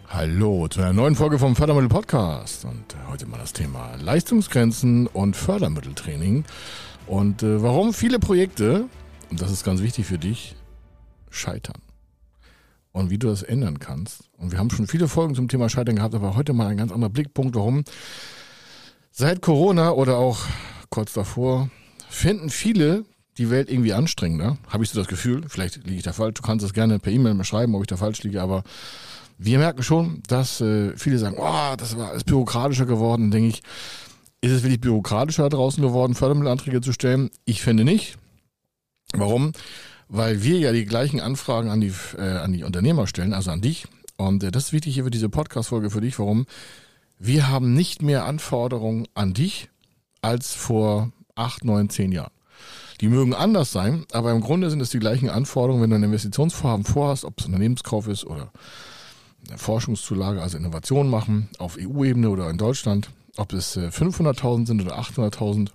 Hallo zu einer neuen Folge vom Fördermittel-Podcast und heute mal das Thema Leistungsgrenzen und Fördermitteltraining und warum viele Projekte, und das ist ganz wichtig für dich, scheitern und wie du das ändern kannst. Und wir haben schon viele Folgen zum Thema Scheitern gehabt, aber heute mal ein ganz anderer Blickpunkt, warum seit Corona oder auch kurz davor finden viele die Welt irgendwie anstrengender, habe ich so das Gefühl, vielleicht liege ich da falsch, du kannst es gerne per E-Mail mal schreiben, ob ich da falsch liege, aber wir merken schon, dass viele sagen, oh, das war alles bürokratischer geworden. Denke ich, ist es wirklich bürokratischer draußen geworden, Fördermittelanträge zu stellen? Ich finde nicht. Warum? Weil wir ja die gleichen Anfragen an die Unternehmer stellen, also an dich. Und das ist wichtig hier für diese Podcast-Folge für dich. Warum? Wir haben nicht mehr Anforderungen an dich als vor 8, 9, 10 Jahren. Die mögen anders sein, aber im Grunde sind es die gleichen Anforderungen, wenn du ein Investitionsvorhaben vorhast, ob es Unternehmenskauf ist oder Forschungszulage, also Innovation machen, auf EU-Ebene oder in Deutschland, ob es 500.000 sind oder 800.000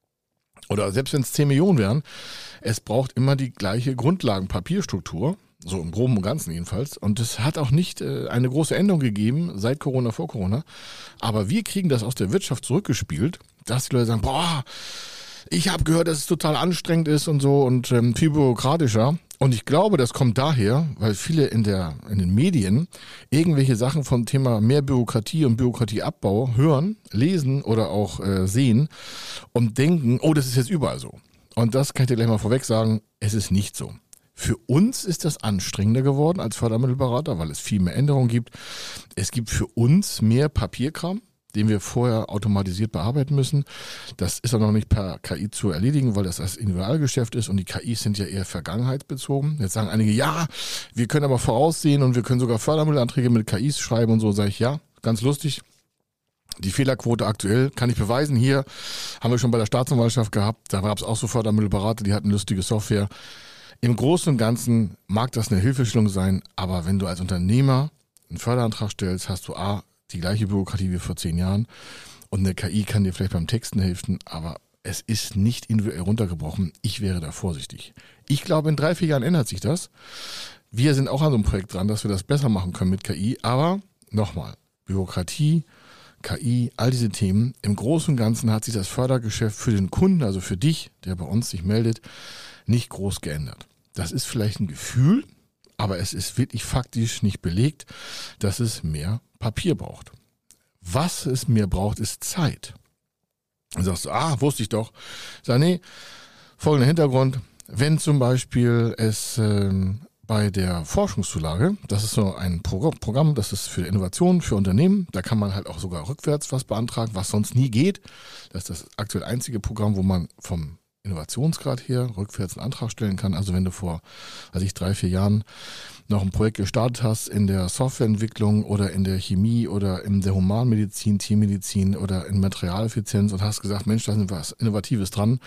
oder selbst wenn es 10 Millionen wären, es braucht immer die gleiche Grundlagenpapierstruktur, so im Groben und Ganzen jedenfalls. Und es hat auch nicht eine große Änderung gegeben seit Corona, vor Corona. Aber wir kriegen das aus der Wirtschaft zurückgespielt, dass die Leute sagen, boah, ich habe gehört, dass es total anstrengend ist und so und viel bürokratischer. Und ich glaube, das kommt daher, weil viele in den Medien irgendwelche Sachen vom Thema mehr Bürokratie und Bürokratieabbau hören, lesen oder auch sehen und denken, oh, das ist jetzt überall so. Und das kann ich dir gleich mal vorweg sagen, es ist nicht so. Für uns ist das anstrengender geworden als Fördermittelberater, weil es viel mehr Änderungen gibt. Es gibt für uns mehr Papierkram, den wir vorher automatisiert bearbeiten müssen. Das ist auch noch nicht per KI zu erledigen, weil das Individualgeschäft ist und die KIs sind ja eher vergangenheitsbezogen. Jetzt sagen einige, ja, wir können aber voraussehen und wir können sogar Fördermittelanträge mit KIs schreiben und so. Sage ich, ja, ganz lustig. Die Fehlerquote aktuell kann ich beweisen. Hier haben wir schon bei der Staatsanwaltschaft gehabt. Da gab es auch so Fördermittelberater, die hatten lustige Software. Im Großen und Ganzen mag das eine Hilfestellung sein, aber wenn du als Unternehmer einen Förderantrag stellst, hast du die gleiche Bürokratie wie vor 10 Jahren und eine KI kann dir vielleicht beim Texten helfen, aber es ist nicht individuell runtergebrochen. Ich wäre da vorsichtig. Ich glaube, in 3, 4 Jahren ändert sich das. Wir sind auch an so einem Projekt dran, dass wir das besser machen können mit KI, aber nochmal, Bürokratie, KI, all diese Themen, im Großen und Ganzen hat sich das Fördergeschäft für den Kunden, also für dich, der bei uns sich meldet, nicht groß geändert. Das ist vielleicht ein Gefühl, aber es ist wirklich faktisch nicht belegt, dass es mehr Papier braucht. Was es mehr braucht, ist Zeit. Dann sagst du, wusste ich doch. Sag, nee, folgender Hintergrund. Wenn zum Beispiel es bei der Forschungszulage, das ist so ein Programm, das ist für Innovationen, für Unternehmen, da kann man halt auch sogar rückwärts was beantragen, was sonst nie geht. Das ist das aktuell einzige Programm, wo man vom Innovationsgrad her rückwärts einen Antrag stellen kann. Also wenn du vor, 3, 4 Jahren noch ein Projekt gestartet hast in der Softwareentwicklung oder in der Chemie oder in der Humanmedizin, Tiermedizin oder in Materialeffizienz und hast gesagt, Mensch, da ist was Innovatives dran,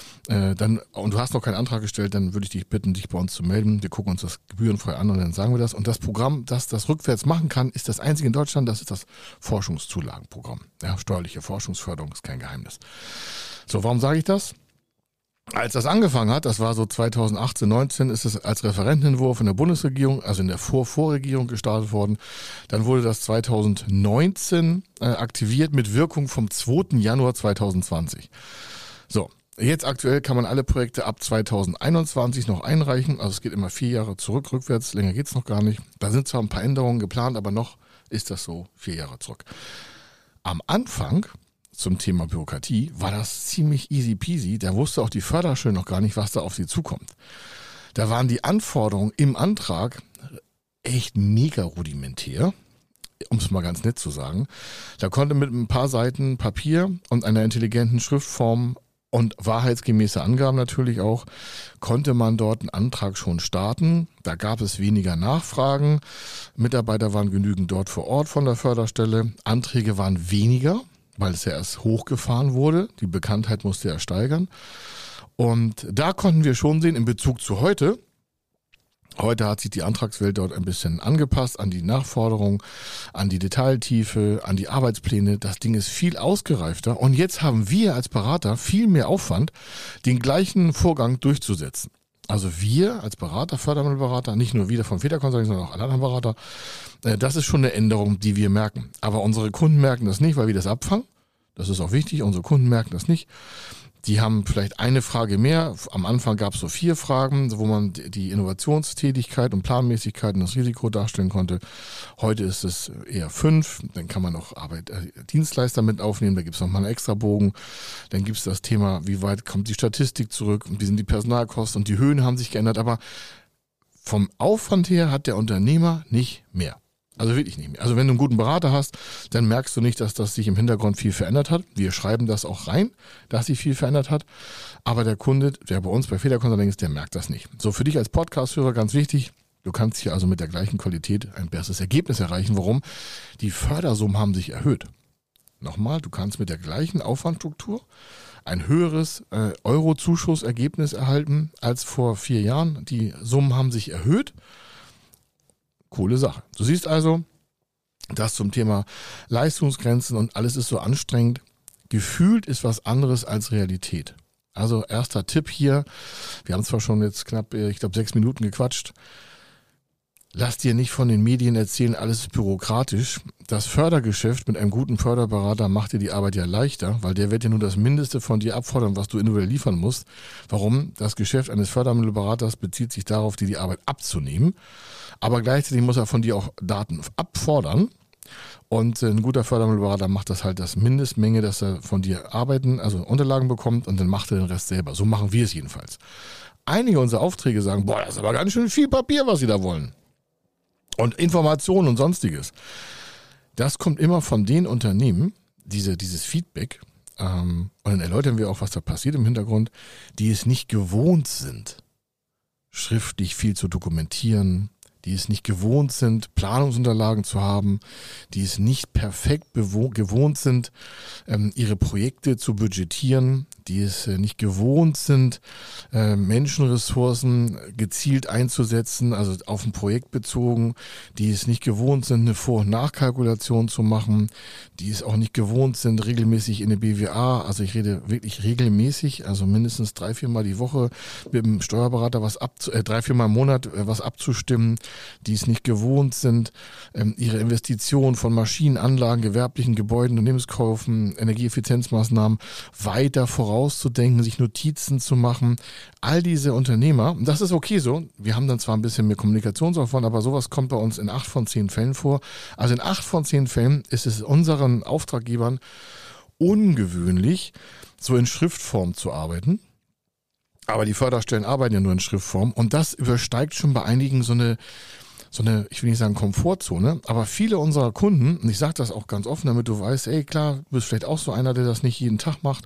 und du hast noch keinen Antrag gestellt, dann würde ich dich bitten, dich bei uns zu melden. Wir gucken uns das gebührenfrei an und dann sagen wir das. Und das Programm, das das rückwärts machen kann, ist das einzige in Deutschland, das ist das Forschungszulagenprogramm. Ja, steuerliche Forschungsförderung ist kein Geheimnis. So, warum sage ich das? Als das angefangen hat, das war so 2018, 19, ist es als Referentenentwurf in der Bundesregierung, also in der Vorregierung gestartet worden. Dann wurde das 2019 aktiviert mit Wirkung vom 2. Januar 2020. So, jetzt aktuell kann man alle Projekte ab 2021 noch einreichen. Also es geht immer 4 Jahre zurück, rückwärts, länger geht's noch gar nicht. Da sind zwar ein paar Änderungen geplant, aber noch ist das so 4 Jahre zurück. Am Anfang zum Thema Bürokratie war das ziemlich easy peasy. Da wusste auch die Förderstelle noch gar nicht, was da auf sie zukommt. Da waren die Anforderungen im Antrag echt mega rudimentär, um es mal ganz nett zu sagen. Da konnte mit ein paar Seiten Papier und einer intelligenten Schriftform und wahrheitsgemäße Angaben natürlich auch, konnte man dort einen Antrag schon starten. Da gab es weniger Nachfragen. Mitarbeiter waren genügend dort vor Ort von der Förderstelle. Anträge waren weniger, weil es ja erst hochgefahren wurde. Die Bekanntheit musste ja steigern. Und da konnten wir schon sehen, in Bezug zu heute hat sich die Antragswelt dort ein bisschen angepasst an die Nachforderungen, an die Detailtiefe, an die Arbeitspläne. Das Ding ist viel ausgereifter. Und jetzt haben wir als Berater viel mehr Aufwand, den gleichen Vorgang durchzusetzen. Also wir als Berater, Fördermittelberater, nicht nur wir vom Feder Consulting, sondern auch alle anderen Berater, das ist schon eine Änderung, die wir merken. Aber unsere Kunden merken das nicht, weil wir das abfangen. Das ist auch wichtig, unsere Kunden merken das nicht. Die haben vielleicht eine Frage mehr. Am Anfang gab es so 4 Fragen, wo man die Innovationstätigkeit und Planmäßigkeit und das Risiko darstellen konnte. Heute ist es eher 5. Dann kann man noch Dienstleister mit aufnehmen. Da gibt es nochmal einen extra Bogen. Dann gibt es das Thema, wie weit kommt die Statistik zurück und wie sind die Personalkosten und die Höhen haben sich geändert. Aber vom Aufwand her hat der Unternehmer nicht mehr. Also wirklich nicht mehr. Also wenn du einen guten Berater hast, dann merkst du nicht, dass das sich im Hintergrund viel verändert hat. Wir schreiben das auch rein, dass sich viel verändert hat. Aber der Kunde, der bei uns bei Feder Consulting ist, der merkt das nicht. So, für dich als Podcast-Hörer ganz wichtig, du kannst hier also mit der gleichen Qualität ein besseres Ergebnis erreichen. Warum? Die Fördersummen haben sich erhöht. Nochmal, du kannst mit der gleichen Aufwandstruktur ein höheres Euro-Zuschussergebnis erhalten als vor 4 Jahren. Die Summen haben sich erhöht. Coole Sache. Du siehst also, das zum Thema Leistungsgrenzen und alles ist so anstrengend. Gefühlt ist was anderes als Realität. Also erster Tipp hier, wir haben zwar schon jetzt knapp, 6 Minuten gequatscht. Lass dir nicht von den Medien erzählen, alles ist bürokratisch. Das Fördergeschäft mit einem guten Förderberater macht dir die Arbeit ja leichter, weil der wird ja nur das Mindeste von dir abfordern, was du individuell liefern musst. Warum? Das Geschäft eines Fördermittelberaters bezieht sich darauf, dir die Arbeit abzunehmen. Aber gleichzeitig muss er von dir auch Daten abfordern. Und ein guter Fördermittelberater macht das halt das Mindestmenge, dass er von dir Arbeiten, also Unterlagen bekommt und dann macht er den Rest selber. So machen wir es jedenfalls. Einige unserer Aufträge sagen, boah, das ist aber ganz schön viel Papier, was sie da wollen. Und Informationen und Sonstiges. Das kommt immer von den Unternehmen, dieses Feedback, und dann erläutern wir auch, was da passiert im Hintergrund, die es nicht gewohnt sind, schriftlich viel zu dokumentieren, die es nicht gewohnt sind, Planungsunterlagen zu haben, die es nicht perfekt gewohnt sind, ihre Projekte zu budgetieren, die es nicht gewohnt sind, Menschenressourcen gezielt einzusetzen, also auf ein Projekt bezogen, die es nicht gewohnt sind, eine Vor- und Nachkalkulation zu machen, die es auch nicht gewohnt sind, regelmäßig in eine BWA, also ich rede wirklich regelmäßig, also mindestens 3-4 Mal die Woche mit dem Steuerberater 3-4 Mal im Monat was abzustimmen, die es nicht gewohnt sind, ihre Investitionen von Maschinen, Anlagen, gewerblichen Gebäuden, Unternehmenskaufen, Energieeffizienzmaßnahmen weiter vorauszudenken, sich Notizen zu machen. All diese Unternehmer, und das ist okay so, wir haben dann zwar ein bisschen mehr Kommunikationsaufwand, aber sowas kommt bei uns in 8 von 10 Fällen vor. Also in 8 von 10 Fällen ist es unseren Auftraggebern ungewöhnlich, so in Schriftform zu arbeiten. Aber die Förderstellen arbeiten ja nur in Schriftform und das übersteigt schon bei einigen so eine, ich will nicht sagen Komfortzone, aber viele unserer Kunden, und ich sage das auch ganz offen, damit du weißt, ey klar, du bist vielleicht auch so einer, der das nicht jeden Tag macht,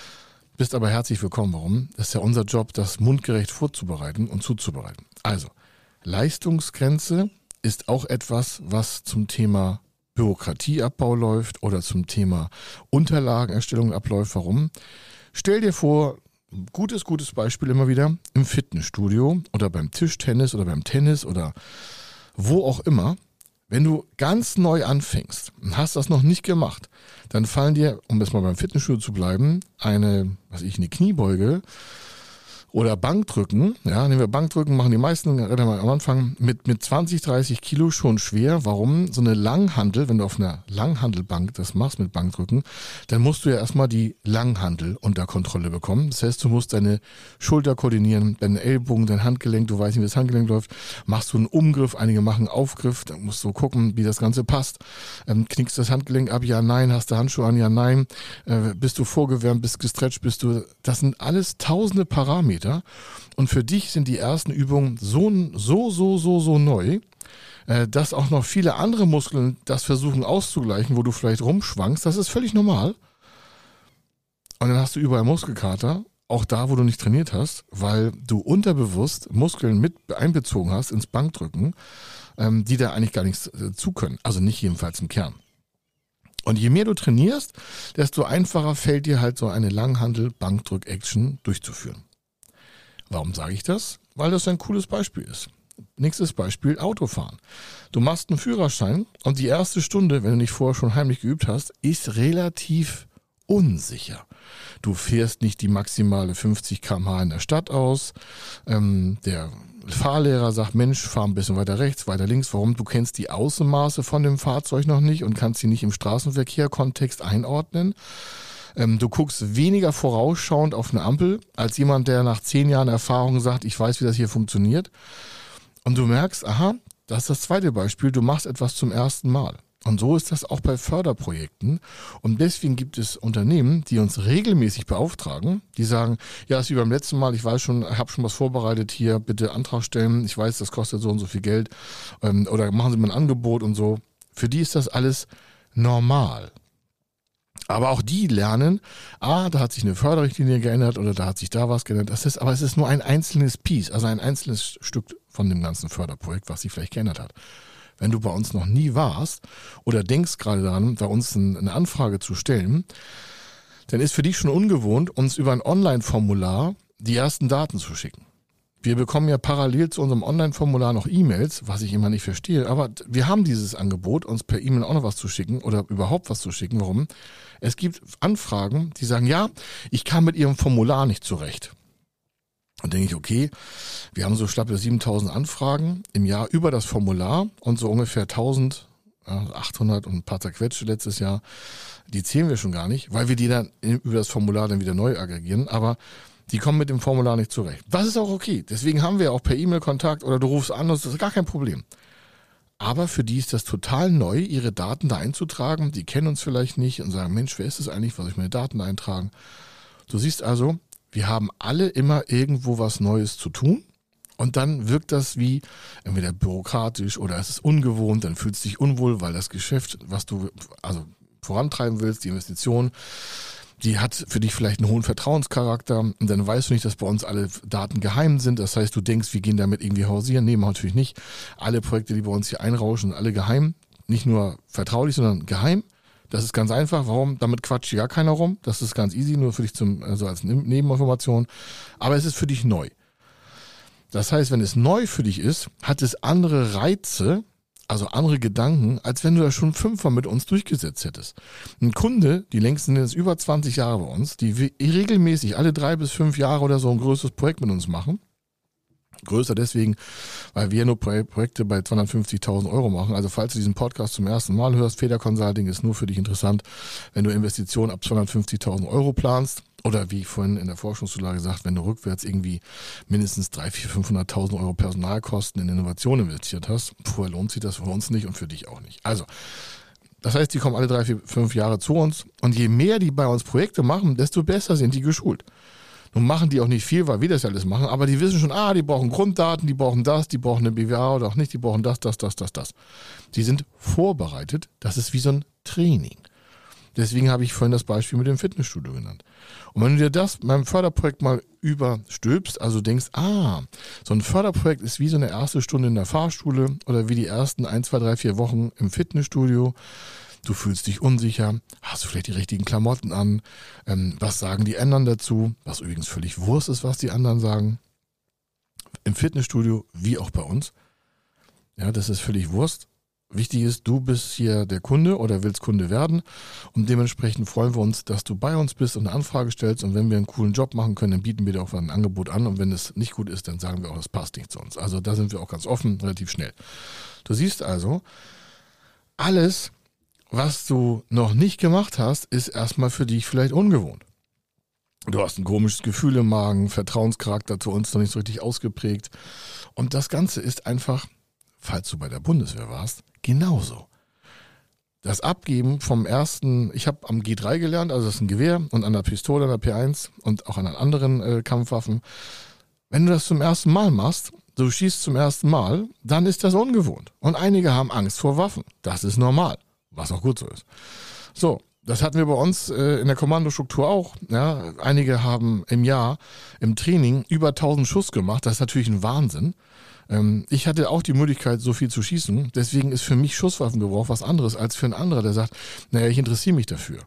bist aber herzlich willkommen. Warum? Das ist ja unser Job, das mundgerecht vorzubereiten und zuzubereiten. Also, Leistungsgrenze ist auch etwas, was zum Thema Bürokratieabbau läuft oder zum Thema Unterlagenerstellung abläuft. Warum? Stell dir vor, gutes Beispiel immer wieder, im Fitnessstudio oder beim Tischtennis oder beim Tennis oder wo auch immer, wenn du ganz neu anfängst und hast das noch nicht gemacht, dann fallen dir, um jetzt mal beim Fitnessstudio zu bleiben, eine Kniebeuge oder Bankdrücken, ja, nehmen wir Bankdrücken, machen die meisten am Anfang mit 20, 30 Kilo schon schwer. Warum? So eine Langhantel, wenn du auf einer Langhantelbank das machst mit Bankdrücken, dann musst du ja erstmal die Langhantel unter Kontrolle bekommen. Das heißt, du musst deine Schulter koordinieren, deine Ellbogen, dein Handgelenk, du weißt nicht, wie das Handgelenk läuft, machst du einen Umgriff, einige machen Aufgriff, dann musst du gucken, wie das Ganze passt. Knickst das Handgelenk ab, ja, nein, hast du Handschuhe an, ja, nein, bist du vorgewärmt, bist gestretcht, das sind alles tausende Parameter. Und für dich sind die ersten Übungen so neu, dass auch noch viele andere Muskeln das versuchen auszugleichen, wo du vielleicht rumschwankst. Das ist völlig normal. Und dann hast du überall Muskelkater, auch da, wo du nicht trainiert hast, weil du unterbewusst Muskeln mit einbezogen hast ins Bankdrücken, die da eigentlich gar nichts zu können. Also nicht jedenfalls im Kern. Und je mehr du trainierst, desto einfacher fällt dir halt so eine Langhantel-Bankdrück-Action durchzuführen. Warum sage ich das? Weil das ein cooles Beispiel ist. Nächstes Beispiel, Autofahren. Du machst einen Führerschein und die erste Stunde, wenn du nicht vorher schon heimlich geübt hast, ist relativ unsicher. Du fährst nicht die maximale 50 km/h in der Stadt aus. Der Fahrlehrer sagt, Mensch, fahr ein bisschen weiter rechts, weiter links. Warum? Du kennst die Außenmaße von dem Fahrzeug noch nicht und kannst sie nicht im Straßenverkehr-Kontext einordnen. Du guckst weniger vorausschauend auf eine Ampel als jemand, der nach 10 Jahren Erfahrung sagt, ich weiß, wie das hier funktioniert. Und du merkst, aha, das ist das zweite Beispiel, du machst etwas zum ersten Mal. Und so ist das auch bei Förderprojekten. Und deswegen gibt es Unternehmen, die uns regelmäßig beauftragen, die sagen, ja, ist wie beim letzten Mal, ich weiß schon, habe schon was vorbereitet hier, bitte Antrag stellen, ich weiß, das kostet so und so viel Geld, oder machen Sie mir ein Angebot und so. Für die ist das alles normal. Aber auch die lernen, da hat sich eine Förderrichtlinie geändert oder da hat sich da was geändert. Aber es ist nur ein einzelnes Piece, also ein einzelnes Stück von dem ganzen Förderprojekt, was sich vielleicht geändert hat. Wenn du bei uns noch nie warst oder denkst gerade daran, bei uns eine Anfrage zu stellen, dann ist für dich schon ungewohnt, uns über ein Online-Formular die ersten Daten zu schicken. Wir bekommen ja parallel zu unserem Online-Formular noch E-Mails, was ich immer nicht verstehe, aber wir haben dieses Angebot, uns per E-Mail auch noch was zu schicken oder überhaupt was zu schicken. Warum? Es gibt Anfragen, die sagen, ja, ich kam mit Ihrem Formular nicht zurecht. Und denke ich, okay, wir haben so schlappe 7.000 Anfragen im Jahr über das Formular und so ungefähr 1.800 und ein paar zerquetschte letztes Jahr. Die zählen wir schon gar nicht, weil wir die dann über das Formular dann wieder neu aggregieren, aber die kommen mit dem Formular nicht zurecht. Das ist auch okay, deswegen haben wir auch per E-Mail Kontakt oder du rufst an, das ist gar kein Problem. Aber für die ist das total neu, ihre Daten da einzutragen. Die kennen uns vielleicht nicht und sagen, Mensch, wer ist das eigentlich, was soll ich meine Daten eintragen? Du siehst also, wir haben alle immer irgendwo was Neues zu tun und dann wirkt das wie entweder bürokratisch oder es ist ungewohnt, dann fühlst du dich unwohl, weil das Geschäft, was du also vorantreiben willst, die Investition, die hat für dich vielleicht einen hohen Vertrauenscharakter und dann weißt du nicht, dass bei uns alle Daten geheim sind. Das heißt, du denkst, wir gehen damit irgendwie hausieren. Nee, natürlich nicht. Alle Projekte, die bei uns hier einrauschen, sind alle geheim. Nicht nur vertraulich, sondern geheim. Das ist ganz einfach. Warum? Damit quatscht hier gar keiner rum. Das ist ganz easy, nur für dich also als Nebeninformation. Aber es ist für dich neu. Das heißt, wenn es neu für dich ist, hat es andere Reize, also andere Gedanken, als wenn du das schon 5-mal mit uns durchgesetzt hättest. Ein Kunde, die längsten sind jetzt über 20 Jahre bei uns, die regelmäßig alle 3 bis 5 Jahre oder so ein größeres Projekt mit uns machen. Größer deswegen, weil wir nur Projekte bei 250.000 Euro machen. Also falls du diesen Podcast zum ersten Mal hörst, Feder Consulting ist nur für dich interessant, wenn du Investitionen ab 250.000 Euro planst. Oder wie vorhin in der Forschungszulage gesagt, wenn du rückwärts irgendwie mindestens 300.000, 400.000, 500.000 Euro Personalkosten in Innovation investiert hast, vorher lohnt sich das für uns nicht und für dich auch nicht. Also, das heißt, die kommen alle 3, 4, 5 Jahre zu uns und je mehr die bei uns Projekte machen, desto besser sind die geschult. Nun machen die auch nicht viel, weil wir das ja alles machen, aber die wissen schon, die brauchen Grunddaten, die brauchen das, die brauchen eine BWA oder auch nicht, die brauchen das. Die sind vorbereitet, das ist wie so ein Training. Deswegen habe ich vorhin das Beispiel mit dem Fitnessstudio genannt. Und wenn du dir das beim Förderprojekt mal überstülpst, also denkst, so ein Förderprojekt ist wie so eine erste Stunde in der Fahrschule oder wie die ersten 1, 2, 3, 4 Wochen im Fitnessstudio. Du fühlst dich unsicher, hast du vielleicht die richtigen Klamotten an, was sagen die anderen dazu, was übrigens völlig Wurst ist, was die anderen sagen. Im Fitnessstudio wie auch bei uns. Ja, das ist völlig Wurst. Wichtig ist, du bist hier der Kunde oder willst Kunde werden und dementsprechend freuen wir uns, dass du bei uns bist und eine Anfrage stellst und wenn wir einen coolen Job machen können, dann bieten wir dir auch ein Angebot an und wenn es nicht gut ist, dann sagen wir auch, das passt nicht zu uns. Also da sind wir auch ganz offen, relativ schnell. Du siehst also, alles, was du noch nicht gemacht hast, ist erstmal für dich vielleicht ungewohnt. Du hast ein komisches Gefühl im Magen, Vertrauenscharakter zu uns noch nicht so richtig ausgeprägt und das Ganze ist einfach, falls du bei der Bundeswehr warst, genauso. Das Abgeben vom ersten, ich habe am G3 gelernt, also das ist ein Gewehr und an der Pistole, an der P1 und auch an anderen Kampfwaffen. Wenn du das zum ersten Mal machst, du schießt zum ersten Mal, dann ist das ungewohnt. Und einige haben Angst vor Waffen. Das ist normal, was auch gut so ist. So, das hatten wir bei uns in der Kommandostruktur auch. Ja, einige haben im Jahr im Training über 1000 Schuss gemacht. Das ist natürlich ein Wahnsinn. Ich hatte auch die Möglichkeit, so viel zu schießen. Deswegen ist für mich Schusswaffengebrauch was anderes als für einen anderen, der sagt, naja, ich interessiere mich dafür.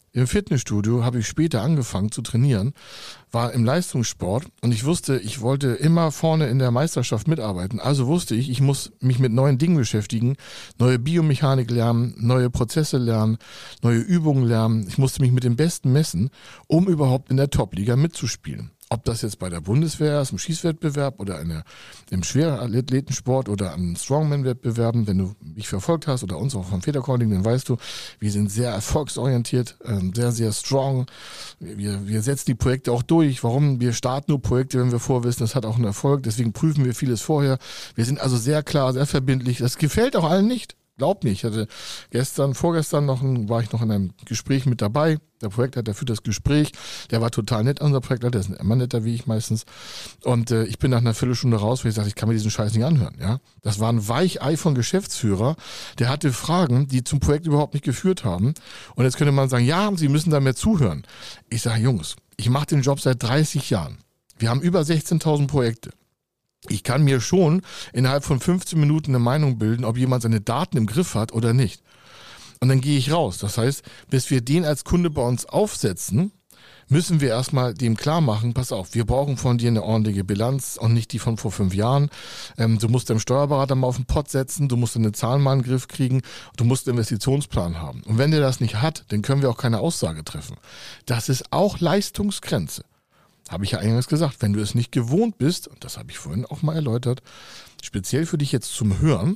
Im Fitnessstudio habe ich später angefangen zu trainieren, war im Leistungssport und ich wusste, ich wollte immer vorne in der Meisterschaft mitarbeiten. Also wusste ich, ich muss mich mit neuen Dingen beschäftigen, neue Biomechanik lernen, neue Prozesse lernen, neue Übungen lernen. Ich musste mich mit dem Besten messen, um überhaupt in der Top-Liga mitzuspielen. Ob das jetzt bei der Bundeswehr ist, im Schießwettbewerb oder im Schwerathletensport oder an Strongman-Wettbewerben, wenn du mich verfolgt hast oder uns auch vom Federcording, dann weißt du, wir sind sehr erfolgsorientiert, sehr, sehr strong. Wir setzen die Projekte auch durch. Warum? Wir starten nur Projekte, wenn wir vorwissen, das hat auch einen Erfolg. Deswegen prüfen wir vieles vorher. Wir sind also sehr klar, sehr verbindlich. Das gefällt auch allen nicht. Glaubt mir, ich hatte vorgestern war ich noch in einem Gespräch mit dabei. Der Projektleiter führt das Gespräch. Der war total nett, unser Projektleiter. Der ist immer netter wie ich meistens. Und ich bin nach einer Viertelstunde raus, weil ich sagte, ich kann mir diesen Scheiß nicht anhören. Ja, das war ein Weichei von Geschäftsführer. Der hatte Fragen, die zum Projekt überhaupt nicht geführt haben. Und jetzt könnte man sagen, ja, Sie müssen da mehr zuhören. Ich sage, Jungs, ich mache den Job seit 30 Jahren. Wir haben über 16.000 Projekte. Ich kann mir schon innerhalb von 15 Minuten eine Meinung bilden, ob jemand seine Daten im Griff hat oder nicht. Und dann gehe ich raus. Das heißt, bis wir den als Kunde bei uns aufsetzen, müssen wir erstmal dem klar machen, pass auf, wir brauchen von dir eine ordentliche Bilanz und nicht die von vor 5 Jahren. Du musst deinem Steuerberater mal auf den Pott setzen, du musst deine Zahlen mal in den Griff kriegen, du musst einen Investitionsplan haben. Und wenn der das nicht hat, dann können wir auch keine Aussage treffen. Das ist auch Leistungsgrenze. Habe ich ja eingangs gesagt, wenn du es nicht gewohnt bist, und das habe ich vorhin auch mal erläutert, speziell für dich jetzt zum Hören,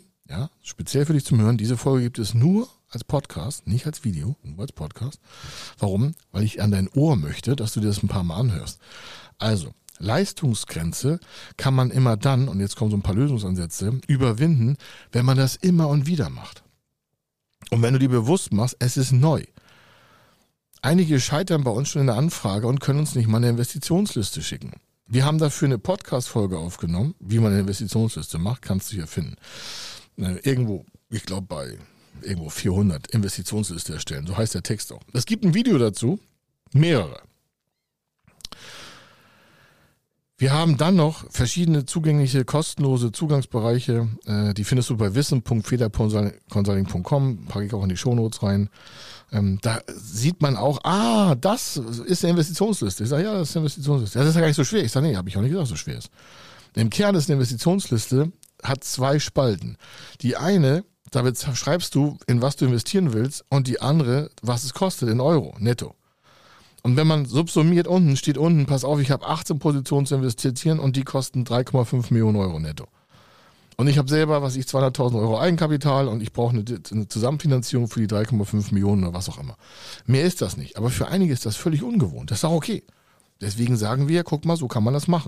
diese Folge gibt es nur als Podcast, nicht als Video, nur als Podcast. Warum? Weil ich an dein Ohr möchte, dass du dir das ein paar Mal anhörst. Also, Leistungsgrenze kann man immer dann, und jetzt kommen so ein paar Lösungsansätze, überwinden, wenn man das immer und wieder macht. Und wenn du dir bewusst machst, es ist neu. Einige scheitern bei uns schon in der Anfrage und können uns nicht mal eine Investitionsliste schicken. Wir haben dafür eine Podcast-Folge aufgenommen, wie man eine Investitionsliste macht, kannst du hier finden. Irgendwo, ich glaube bei irgendwo 400 Investitionsliste erstellen, so heißt der Text auch. Es gibt ein Video dazu, mehrere. Wir haben dann noch verschiedene zugängliche, kostenlose Zugangsbereiche. Die findest du bei wissen.federconsulting.com, packe ich auch in die Shownotes rein. Da sieht man auch, das ist eine Investitionsliste. Ich sage, ja, das ist eine Investitionsliste. Ja, das ist ja gar nicht so schwer. Ich sage, nee, habe ich auch nicht gesagt, so schwer ist. Im Kern ist eine Investitionsliste, hat 2 Spalten. Die eine, damit schreibst du, in was du investieren willst, und die andere, was es kostet in Euro, netto. Und wenn man subsumiert steht unten, pass auf, ich habe 18 Positionen zu investieren und die kosten 3,5 Millionen Euro netto. Und ich habe selber, 200.000 Euro Eigenkapital und ich brauche eine Zusammenfinanzierung für die 3,5 Millionen oder was auch immer. Mehr ist das nicht. Aber für einige ist das völlig ungewohnt. Das ist auch okay. Deswegen sagen wir, guck mal, so kann man das machen.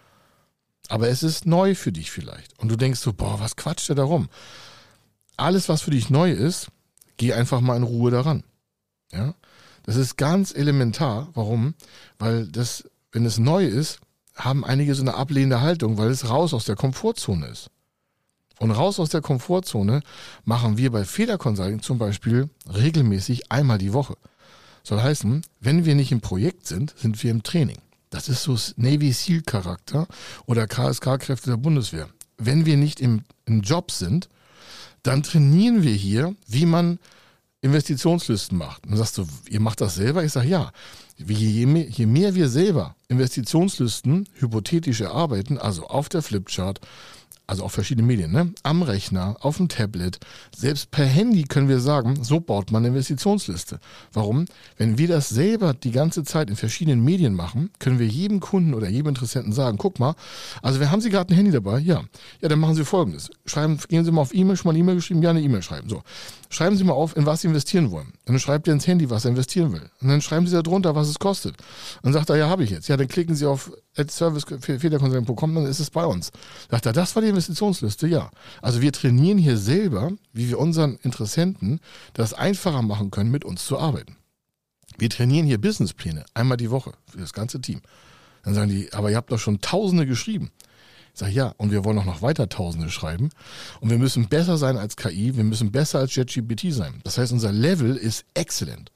Aber es ist neu für dich vielleicht. Und du denkst so, was quatscht der da rum? Alles, was für dich neu ist, geh einfach mal in Ruhe daran. Ja? Das ist ganz elementar. Warum? Weil wenn es neu ist, haben einige so eine ablehnende Haltung, weil es raus aus der Komfortzone ist. Und raus aus der Komfortzone machen wir bei Federconsulting zum Beispiel regelmäßig einmal die Woche. Soll heißen, wenn wir nicht im Projekt sind, sind wir im Training. Das ist so Navy SEAL Charakter oder KSK-Kräfte der Bundeswehr. Wenn wir nicht im Job sind, dann trainieren wir hier, wie man Investitionslisten macht. Und dann sagst du, ihr macht das selber? Ich sage, ja. Je mehr wir selber Investitionslisten hypothetisch erarbeiten, also auf der Flipchart, also auf verschiedene Medien, ne? Am Rechner, auf dem Tablet, selbst per Handy können wir sagen, so baut man eine Investitionsliste. Warum? Wenn wir das selber die ganze Zeit in verschiedenen Medien machen, können wir jedem Kunden oder jedem Interessenten sagen, guck mal, also haben Sie gerade ein Handy dabei? Ja, dann machen Sie Folgendes. Gehen Sie mal auf E-Mail, schon mal eine E-Mail geschrieben, ja, eine E-Mail schreiben. So. Schreiben Sie mal auf, in was Sie investieren wollen. Und dann schreibt er ins Handy, was er investieren will. Und dann schreiben Sie da drunter, was es kostet. Und dann sagt er, ja, habe ich jetzt. Ja, dann klicken Sie auf service.federconsulting.com, dann ist es bei uns. Sagt er, das war die Investitionsliste? Ja. Also wir trainieren hier selber, wie wir unseren Interessenten das einfacher machen können, mit uns zu arbeiten. Wir trainieren hier Businesspläne, einmal die Woche, für das ganze Team. Dann sagen die, aber ihr habt doch schon Tausende geschrieben. Ich sage, ja, und wir wollen auch noch weiter Tausende schreiben. Und wir müssen besser sein als KI, wir müssen besser als ChatGPT sein. Das heißt, unser Level ist exzellent.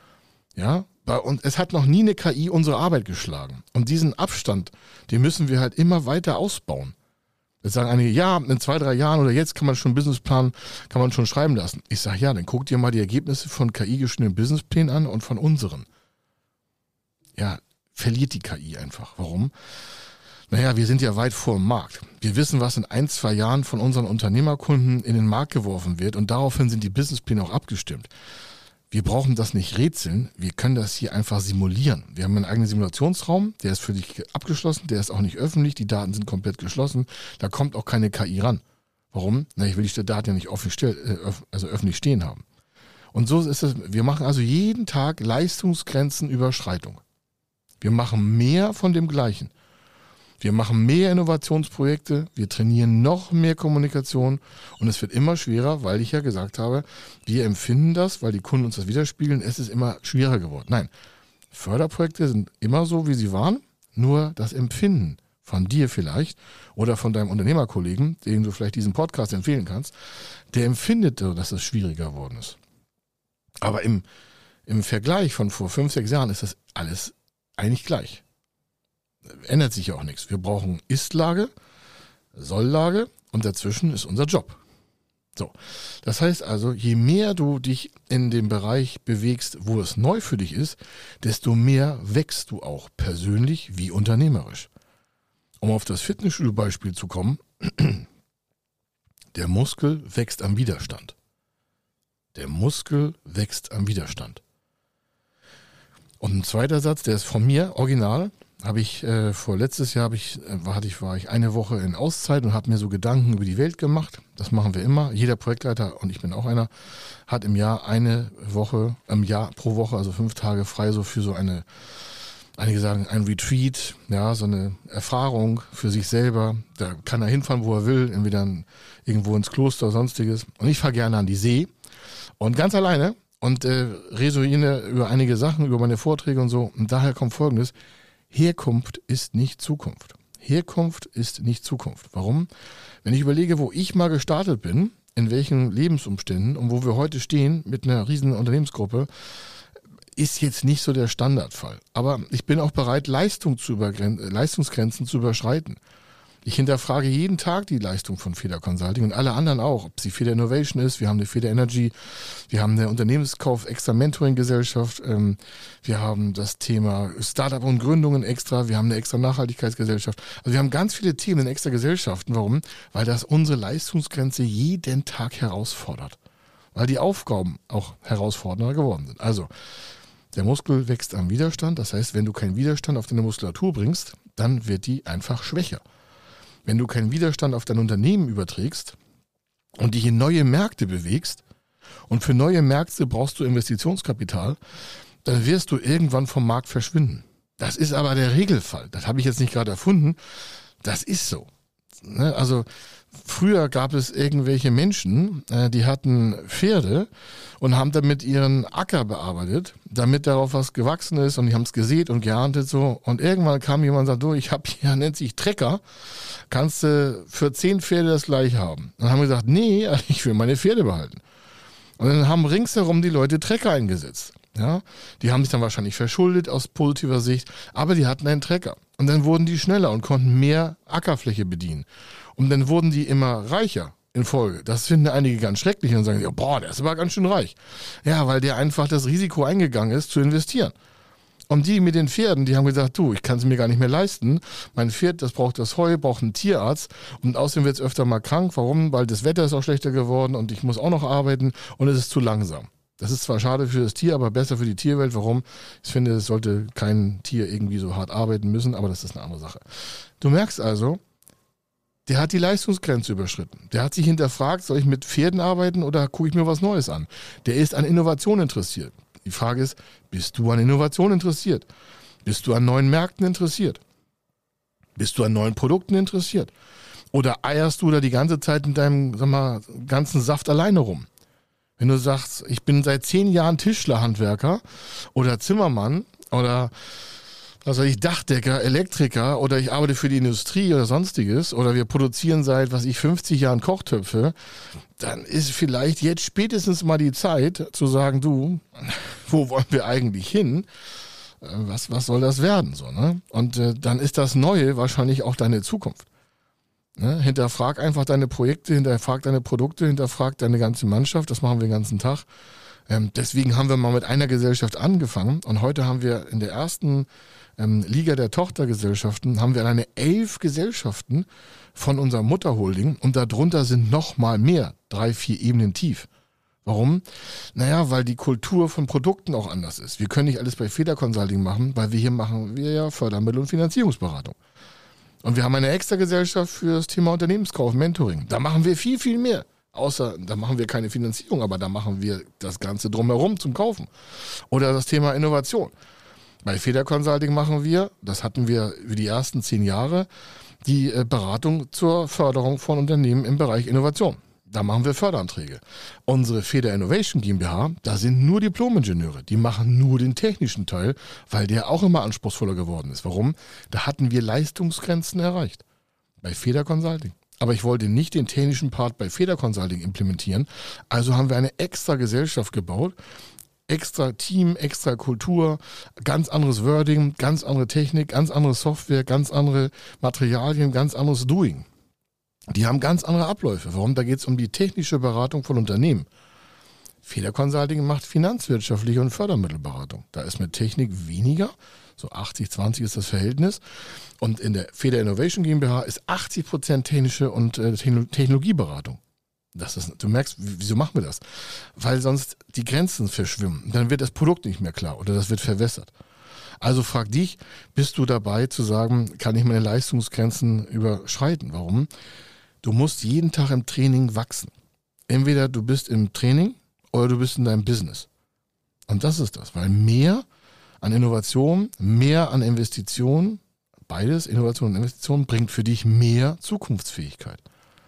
Ja, und es hat noch nie eine KI unsere Arbeit geschlagen. Und diesen Abstand, den müssen wir halt immer weiter ausbauen. Jetzt sagen einige, ja, in 2, 3 Jahren oder jetzt kann man schon einen Businessplan, kann man schon schreiben lassen. Ich sage, ja, dann guck dir mal die Ergebnisse von KI-geschriebenen Businessplänen an und von unseren. Ja, verliert die KI einfach. Warum? Naja, wir sind ja weit vor dem Markt. Wir wissen, was in 1, 2 Jahren von unseren Unternehmerkunden in den Markt geworfen wird und daraufhin sind die Businesspläne auch abgestimmt. Wir brauchen das nicht rätseln, wir können das hier einfach simulieren. Wir haben einen eigenen Simulationsraum, der ist für dich abgeschlossen, der ist auch nicht öffentlich, die Daten sind komplett geschlossen, da kommt auch keine KI ran. Warum? Na, ich will die Daten ja nicht öffentlich stehen haben. Und so ist es, wir machen also jeden Tag Leistungsgrenzenüberschreitung. Wir machen mehr von dem Gleichen. Wir machen mehr Innovationsprojekte, wir trainieren noch mehr Kommunikation und es wird immer schwerer, weil ich ja gesagt habe, wir empfinden das, weil die Kunden uns das widerspiegeln, es ist immer schwerer geworden. Nein, Förderprojekte sind immer so, wie sie waren, nur das Empfinden von dir vielleicht oder von deinem Unternehmerkollegen, dem du vielleicht diesen Podcast empfehlen kannst, der empfindet, dass es schwieriger geworden ist. Aber im Vergleich von vor 5, 6 Jahren ist das alles eigentlich gleich. Ändert sich ja auch nichts. Wir brauchen Ist-Lage, Soll-Lage und dazwischen ist unser Job. So, das heißt also, je mehr du dich in dem Bereich bewegst, wo es neu für dich ist, desto mehr wächst du auch persönlich wie unternehmerisch. Um auf das Fitnessstudio-Beispiel zu kommen, der Muskel wächst am Widerstand. Der Muskel wächst am Widerstand. Und ein zweiter Satz, der ist von mir, original, habe ich letztes Jahr war ich eine Woche in Auszeit und habe mir so Gedanken über die Welt gemacht. Das machen wir immer. Jeder Projektleiter, und ich bin auch einer, hat im Jahr pro Woche, also 5 Tage frei, so für so einige sagen ein Retreat, ja, so eine Erfahrung für sich selber. Da kann er hinfahren, wo er will, entweder irgendwo ins Kloster oder sonstiges. Und ich fahre gerne an die See und ganz alleine und resoniere über einige Sachen, über meine Vorträge und so. Und daher kommt Folgendes: Herkunft ist nicht Zukunft. Herkunft ist nicht Zukunft. Warum? Wenn ich überlege, wo ich mal gestartet bin, in welchen Lebensumständen und wo wir heute stehen mit einer riesen Unternehmensgruppe, ist jetzt nicht so der Standardfall. Aber ich bin auch bereit, Leistungsgrenzen zu überschreiten. Ich hinterfrage jeden Tag die Leistung von Feder Consulting und alle anderen auch, ob sie Feder Innovation ist, wir haben eine Feder Energy, wir haben eine Unternehmenskauf extra Mentoring-Gesellschaft, wir haben das Thema Startup und Gründungen extra, wir haben eine extra Nachhaltigkeitsgesellschaft. Also wir haben ganz viele Themen in extra Gesellschaften. Warum? Weil das unsere Leistungsgrenze jeden Tag herausfordert. Weil die Aufgaben auch herausfordernder geworden sind. Also, der Muskel wächst am Widerstand. Das heißt, wenn du keinen Widerstand auf deine Muskulatur bringst, dann wird die einfach schwächer. Wenn du keinen Widerstand auf dein Unternehmen überträgst und dich in neue Märkte bewegst und für neue Märkte brauchst du Investitionskapital, dann wirst du irgendwann vom Markt verschwinden. Das ist aber der Regelfall. Das habe ich jetzt nicht gerade erfunden. Das ist so. Also früher gab es irgendwelche Menschen, die hatten Pferde und haben damit ihren Acker bearbeitet, damit darauf was gewachsen ist und die haben es gesät und geerntet so. Und irgendwann kam jemand und sagte, ich habe hier, nennt sich Trecker, kannst du für 10 Pferde das gleich haben. Dann haben wir gesagt, nee, ich will meine Pferde behalten. Und dann haben ringsherum die Leute Trecker eingesetzt. Ja, die haben sich dann wahrscheinlich verschuldet aus positiver Sicht, aber die hatten einen Trecker. Und dann wurden die schneller und konnten mehr Ackerfläche bedienen. Und dann wurden die immer reicher in Folge. Das finden einige ganz schrecklich und sagen, der ist aber ganz schön reich. Ja, weil der einfach das Risiko eingegangen ist, zu investieren. Und die mit den Pferden, die haben gesagt, ich kann es mir gar nicht mehr leisten. Mein Pferd, das braucht das Heu, braucht einen Tierarzt. Und außerdem wird es öfter mal krank. Warum? Weil das Wetter ist auch schlechter geworden und ich muss auch noch arbeiten und es ist zu langsam. Das ist zwar schade für das Tier, aber besser für die Tierwelt. Warum? Ich finde, es sollte kein Tier irgendwie so hart arbeiten müssen, aber das ist eine andere Sache. Du merkst also, der hat die Leistungsgrenze überschritten. Der hat sich hinterfragt, soll ich mit Pferden arbeiten oder gucke ich mir was Neues an? Der ist an Innovation interessiert. Die Frage ist, bist du an Innovation interessiert? Bist du an neuen Märkten interessiert? Bist du an neuen Produkten interessiert? Oder eierst du da die ganze Zeit in deinem, ganzen Saft alleine rum? Wenn du sagst, ich bin seit 10 Jahren Tischlerhandwerker oder Zimmermann oder Dachdecker, Elektriker oder ich arbeite für die Industrie oder sonstiges oder wir produzieren seit 50 Jahren Kochtöpfe, dann ist vielleicht jetzt spätestens mal die Zeit zu sagen, wo wollen wir eigentlich hin? Was soll das werden? So, ne? Und dann ist das Neue wahrscheinlich auch deine Zukunft. Ne? Hinterfrag einfach deine Projekte, hinterfrag deine Produkte, hinterfrag deine ganze Mannschaft. Das machen wir den ganzen Tag. Deswegen haben wir mal mit einer Gesellschaft angefangen und heute haben wir in der ersten Liga der Tochtergesellschaften haben wir alleine 11 Gesellschaften von unserer Mutterholding und darunter sind noch mal mehr, 3, 4 Ebenen tief. Warum? Naja, weil die Kultur von Produkten auch anders ist. Wir können nicht alles bei Feder Consulting machen, weil hier machen wir ja Fördermittel- und Finanzierungsberatung. Und wir haben eine extra Gesellschaft für das Thema Unternehmenskauf, Mentoring. Da machen wir viel, viel mehr. Außer, da machen wir keine Finanzierung, aber da machen wir das Ganze drumherum zum Kaufen. Oder das Thema Innovation. Bei Feder Consulting machen wir, das hatten wir über die ersten 10 Jahre, die Beratung zur Förderung von Unternehmen im Bereich Innovation. Da machen wir Förderanträge. Unsere Feder Innovation GmbH, da sind nur Diplom-Ingenieure. Die machen nur den technischen Teil, weil der auch immer anspruchsvoller geworden ist. Warum? Da hatten wir Leistungsgrenzen erreicht. Bei Feder Consulting. Aber ich wollte nicht den technischen Part bei Feder Consulting implementieren. Also haben wir eine extra Gesellschaft gebaut. Extra Team, extra Kultur, ganz anderes Wording, ganz andere Technik, ganz andere Software, ganz andere Materialien, ganz anderes Doing. Die haben ganz andere Abläufe. Warum? Da geht es um die technische Beratung von Unternehmen. Feder Consulting macht finanzwirtschaftliche und Fördermittelberatung. Da ist mit Technik weniger, so 80-20 ist das Verhältnis. Und in der Feder Innovation GmbH ist 80% technische und Technologieberatung. Du merkst, wieso machen wir das? Weil sonst die Grenzen verschwimmen. Dann wird das Produkt nicht mehr klar oder das wird verwässert. Also frag dich, bist du dabei zu sagen, kann ich meine Leistungsgrenzen überschreiten? Warum? Du musst jeden Tag im Training wachsen. Entweder du bist im Training oder du bist in deinem Business. Und das ist das, weil mehr an Innovation, mehr an Investitionen, beides, Innovation und Investition, bringt für dich mehr Zukunftsfähigkeit.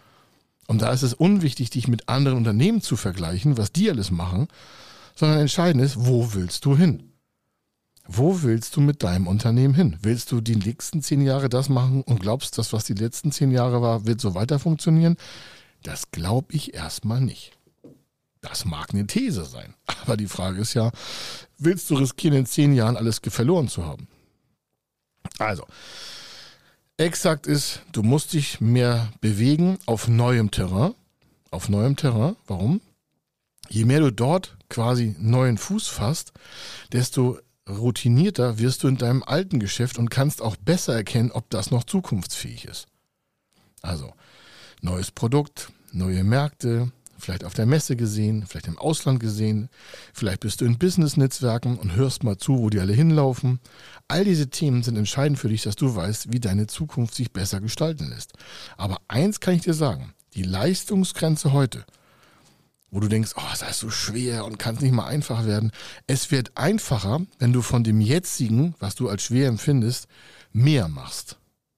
Und da ist es unwichtig, dich mit anderen Unternehmen zu vergleichen, was die alles machen, sondern entscheidend ist, wo willst du hin? Wo willst du mit deinem Unternehmen hin? Willst du die nächsten 10 Jahre das machen und glaubst, das, was die letzten 10 Jahre war, wird so weiter funktionieren? Das glaube ich erstmal nicht. Das mag eine These sein. Aber die Frage ist ja, willst du riskieren, in 10 Jahren alles verloren zu haben? Also, exakt ist, du musst dich mehr bewegen auf neuem Terrain. Auf neuem Terrain. Warum? Je mehr du dort quasi neuen Fuß fasst, desto routinierter wirst du in deinem alten Geschäft und kannst auch besser erkennen, ob das noch zukunftsfähig ist. Also, neues Produkt, neue Märkte, vielleicht auf der Messe gesehen, vielleicht im Ausland gesehen, vielleicht bist du in Business-Netzwerken und hörst mal zu, wo die alle hinlaufen. All diese Themen sind entscheidend für dich, dass du weißt, wie deine Zukunft sich besser gestalten lässt. Aber eins kann ich dir sagen, die Leistungsgrenze heute, wo du denkst, oh, das ist so schwer und kann nicht mal einfach werden. Es wird einfacher, wenn du von dem jetzigen, was du als schwer empfindest, mehr machst.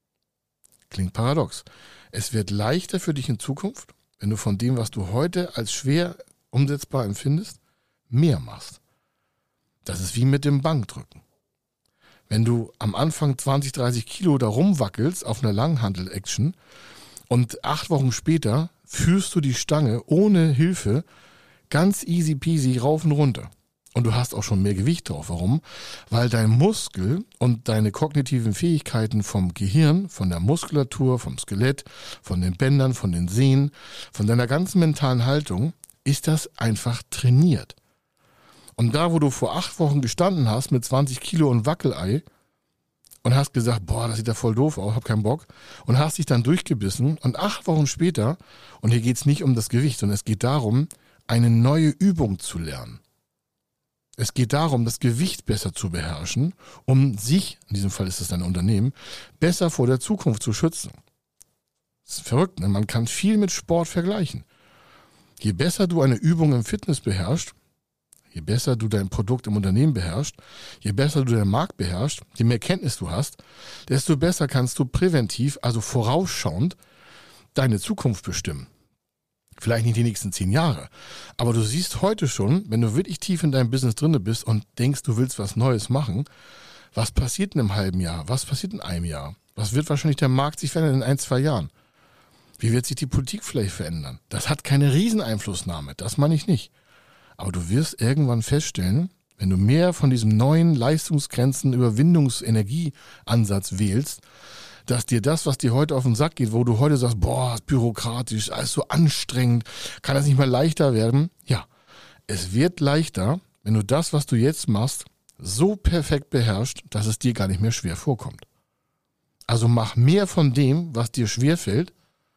Klingt paradox. Es wird leichter für dich in Zukunft, wenn du von dem, was du heute als schwer umsetzbar empfindest, mehr machst. Das ist wie mit dem Bankdrücken. Wenn du am Anfang 20, 30 Kilo da rumwackelst auf einer Langhantel-Action und 8 Wochen später führst du die Stange ohne Hilfe ganz easy peasy rauf und runter. Und du hast auch schon mehr Gewicht drauf. Warum? Weil dein Muskel und deine kognitiven Fähigkeiten vom Gehirn, von der Muskulatur, vom Skelett, von den Bändern, von den Sehnen, von deiner ganzen mentalen Haltung, ist das einfach trainiert. Und da, wo du vor 8 Wochen gestanden hast mit 20 Kilo und Wackelei und hast gesagt, boah, das sieht ja voll doof aus, hab keinen Bock, und hast dich dann durchgebissen und 8 Wochen später, und hier geht's nicht um das Gewicht, sondern es geht darum, eine neue Übung zu lernen. Es geht darum, das Gewicht besser zu beherrschen, um sich, in diesem Fall ist es dein Unternehmen, besser vor der Zukunft zu schützen. Das ist verrückt, ne? Man kann viel mit Sport vergleichen. Je besser du eine Übung im Fitness beherrschst, je besser du dein Produkt im Unternehmen beherrschst, je besser du deinen Markt beherrschst, je mehr Kenntnis du hast, desto besser kannst du präventiv, also vorausschauend, deine Zukunft bestimmen. Vielleicht nicht die nächsten 10 Jahre, aber du siehst heute schon, wenn du wirklich tief in deinem Business drinne bist und denkst, du willst was Neues machen, was passiert in einem halben Jahr, was passiert in einem Jahr, was wird wahrscheinlich der Markt sich verändern in 1, 2 Jahren, wie wird sich die Politik vielleicht verändern. Das hat keine Rieseneinflussnahme, das meine ich nicht. Aber du wirst irgendwann feststellen, wenn du mehr von diesem neuen Leistungsgrenzen-Überwindungsenergieansatz wählst, dass dir das, was dir heute auf den Sack geht, wo du heute sagst, boah, ist bürokratisch, alles so anstrengend, kann das nicht mal leichter werden? Ja, es wird leichter, wenn du das, was du jetzt machst, so perfekt beherrschst, dass es dir gar nicht mehr schwer vorkommt. Also mach mehr von dem, was dir schwer fällt,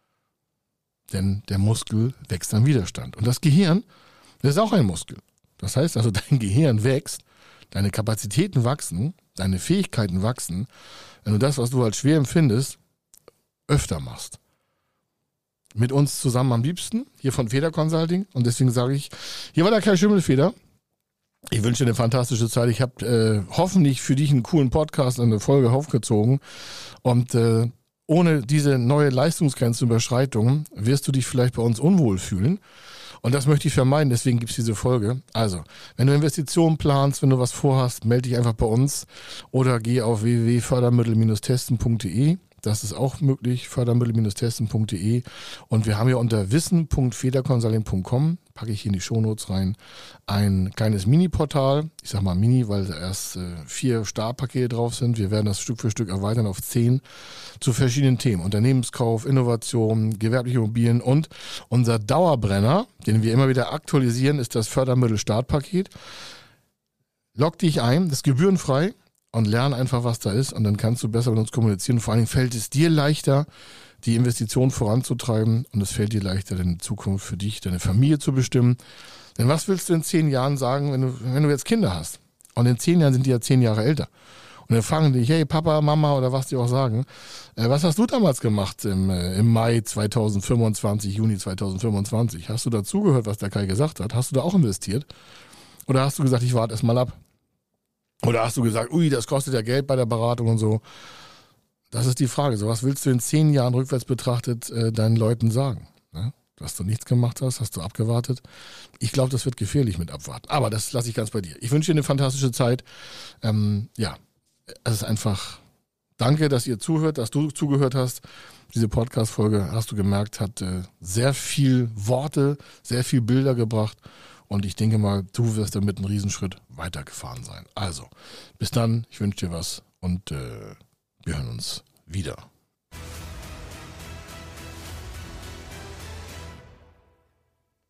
denn der Muskel wächst an Widerstand. Und das Gehirn, das ist auch ein Muskel. Das heißt also, dein Gehirn wächst, deine Kapazitäten wachsen, deine Fähigkeiten wachsen, wenn du das, was du als schwer empfindest, öfter machst. Mit uns zusammen am liebsten, hier von Feder Consulting. Und deswegen sage ich, hier war der Kai Schimmelfeder. Ich wünsche dir eine fantastische Zeit. Ich habe hoffentlich für dich einen coolen Podcast, eine Folge aufgezogen. Und ohne diese neue Leistungsgrenzenüberschreitung wirst du dich vielleicht bei uns unwohl fühlen. Und das möchte ich vermeiden, deswegen gibt es diese Folge. Also, wenn du Investitionen planst, wenn du was vorhast, melde dich einfach bei uns oder geh auf www.fördermittel-testen.de. Das ist auch möglich, fördermittel-testen.de. Und wir haben ja unter wissen.federconsulting.com, packe ich hier in die Shownotes rein, ein kleines Mini-Portal. Ich sage mal Mini, weil da erst 4 Startpakete drauf sind. Wir werden das Stück für Stück erweitern auf 10 zu verschiedenen Themen. Unternehmenskauf, Innovation, gewerbliche Immobilien und unser Dauerbrenner, den wir immer wieder aktualisieren, ist das Fördermittel-Startpaket. Log dich ein, das ist gebührenfrei. Und lern einfach, was da ist, und dann kannst du besser mit uns kommunizieren. Vor allen Dingen fällt es dir leichter, die Investition voranzutreiben, und es fällt dir leichter, deine Zukunft für dich, deine Familie zu bestimmen. Denn was willst du in 10 Jahren sagen, wenn du jetzt Kinder hast? Und in 10 Jahren sind die ja 10 Jahre älter. Und dann fragen die dich, hey Papa, Mama oder was die auch sagen, was hast du damals gemacht im Mai 2025, Juni 2025? Hast du dazugehört, was der Kai gesagt hat? Hast du da auch investiert? Oder hast du gesagt, ich warte erst mal ab? Oder hast du gesagt, ui, das kostet ja Geld bei der Beratung und so? Das ist die Frage. So, was willst du in 10 Jahren rückwärts betrachtet deinen Leuten sagen? Ne? Dass du nichts gemacht hast du abgewartet? Ich glaube, das wird gefährlich mit abwarten. Aber das lasse ich ganz bei dir. Ich wünsche dir eine fantastische Zeit. Ja, es ist einfach, danke, dass ihr zuhört, dass du zugehört hast. Diese Podcast-Folge, hast du gemerkt, hat sehr viel Worte, sehr viel Bilder gebracht. Und ich denke mal, du wirst damit einen Riesenschritt weitergefahren sein. Also, bis dann, ich wünsche dir was und wir hören uns wieder.